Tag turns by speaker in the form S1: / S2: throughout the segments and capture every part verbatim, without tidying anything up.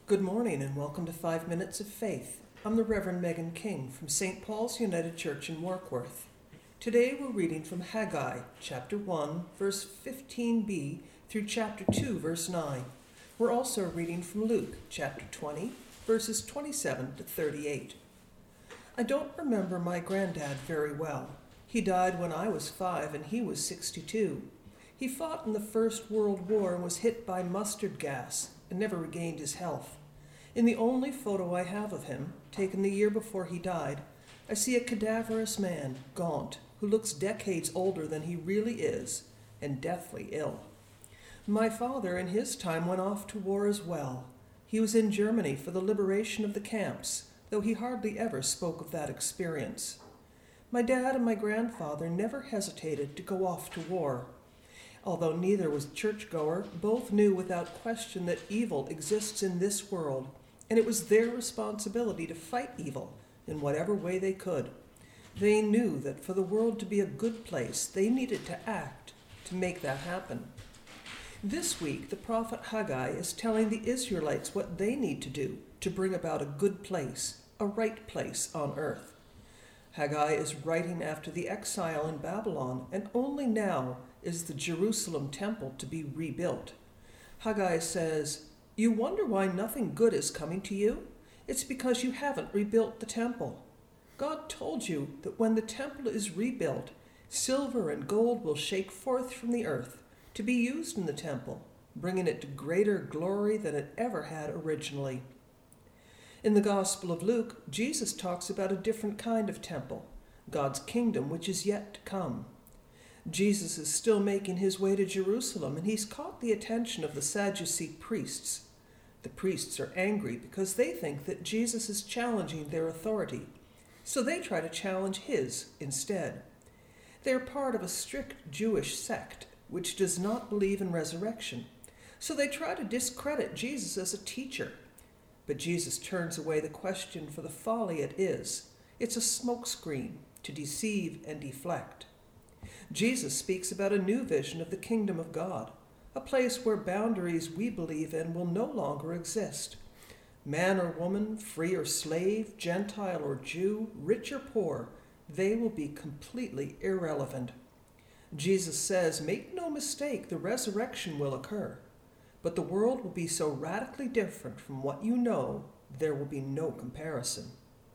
S1: Good morning and welcome to Five Minutes of Faith. I'm the Reverend Megan King from Saint Paul's United Church in Warkworth. Today we're reading from Haggai, chapter one, verse fifteen b through chapter two, verse nine. We're also reading from Luke, chapter twenty, verses twenty-seven to thirty-eight. I don't remember my granddad very well. He died when I was five and he was sixty-two. He fought in the First World War and was hit by mustard gas and never regained his health. In the only photo I have of him, taken the year before he died, I see a cadaverous man, gaunt, who looks decades older than he really is, and deathly ill. My father, in his time, went off to war as well. He was in Germany for the liberation of the camps, though he hardly ever spoke of that experience. My dad and my grandfather never hesitated to go off to war. Although neither was churchgoer, both knew without question that evil exists in this world, and it was their responsibility to fight evil in whatever way they could. They knew that for the world to be a good place, they needed to act to make that happen. This week, the prophet Haggai is telling the Israelites what they need to do to bring about a good place, a right place on earth. Haggai is writing after the exile in Babylon, and only now is the Jerusalem temple to be rebuilt. Haggai says, "You wonder why nothing good is coming to you? It's because you haven't rebuilt the temple. God told you that when the temple is rebuilt, silver and gold will shake forth from the earth to be used in the temple, bringing it to greater glory than it ever had originally." In the Gospel of Luke, Jesus talks about a different kind of temple, God's kingdom, which is yet to come. Jesus is still making his way to Jerusalem, and he's caught the attention of the Sadducee priests. The priests are angry because they think that Jesus is challenging their authority, so they try to challenge his instead. They're part of a strict Jewish sect which does not believe in resurrection, so they try to discredit Jesus as a teacher. But Jesus turns away the question for the folly it is. It's a smokescreen to deceive and deflect. Jesus speaks about a new vision of the kingdom of God, a place where boundaries we believe in will no longer exist. Man or woman, free or slave, Gentile or Jew, rich or poor, they will be completely irrelevant. Jesus says, make no mistake, the resurrection will occur, but the world will be so radically different from what you know, there will be no comparison.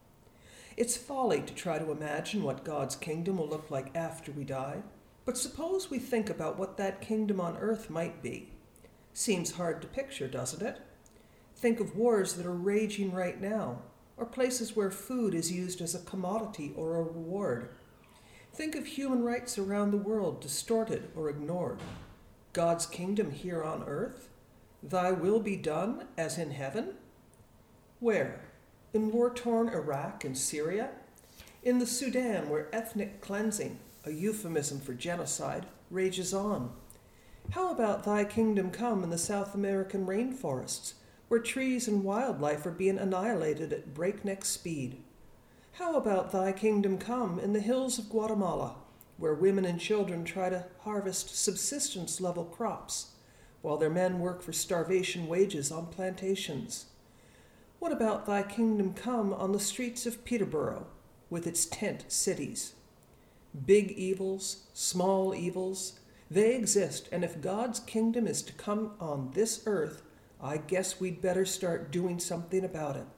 S1: It's folly to try to imagine what God's kingdom will look like after we die, but suppose we think about what that kingdom on earth might be. Seems hard to picture, doesn't it? Think of wars that are raging right now, or places where food is used as a commodity or a reward. Think of human rights around the world distorted or ignored. God's kingdom here on earth? Thy will be done as in heaven? Where? In war-torn Iraq and Syria? In the Sudan, where ethnic cleansing, a euphemism for genocide, rages on? How about thy kingdom come in the South American rainforests, where trees and wildlife are being annihilated at breakneck speed? How about thy kingdom come in the hills of Guatemala, where women and children try to harvest subsistence-level crops, while their men work for starvation wages on plantations? What about thy kingdom come on the streets of Peterborough, with its tent cities? Big evils, small evils, they exist, and if God's kingdom is to come on this earth, I guess we'd better start doing something about it.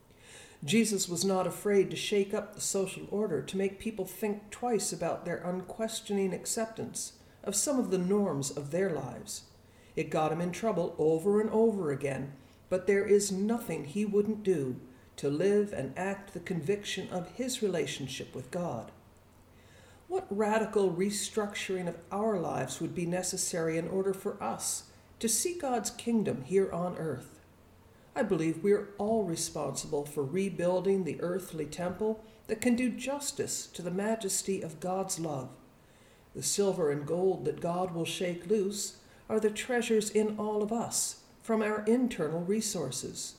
S1: Jesus was not afraid to shake up the social order to make people think twice about their unquestioning acceptance of some of the norms of their lives. It got him in trouble over and over again, but there is nothing he wouldn't do to live and act the conviction of his relationship with God. What radical restructuring of our lives would be necessary in order for us to see God's kingdom here on earth? I believe we are all responsible for rebuilding the earthly temple that can do justice to the majesty of God's love. The silver and gold that God will shake loose are the treasures in all of us from our internal resources.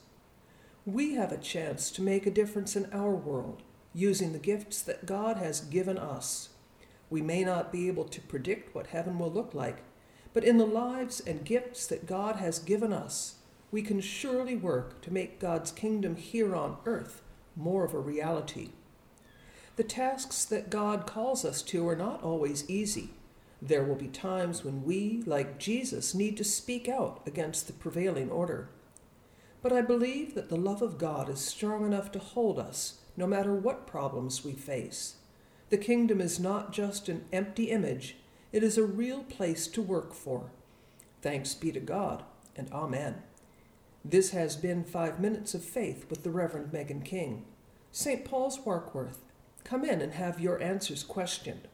S1: We have a chance to make a difference in our world using the gifts that God has given us. We may not be able to predict what heaven will look like, but in the lives and gifts that God has given us, we can surely work to make God's kingdom here on earth more of a reality. The tasks that God calls us to are not always easy. There will be times when we, like Jesus, need to speak out against the prevailing order. But I believe that the love of God is strong enough to hold us, no matter what problems we face. The kingdom is not just an empty image, it is a real place to work for. Thanks be to God, and amen. This has been Five Minutes of Faith with the Reverend Megan King. Saint Paul's, Warkworth. Come in and have your answers questioned.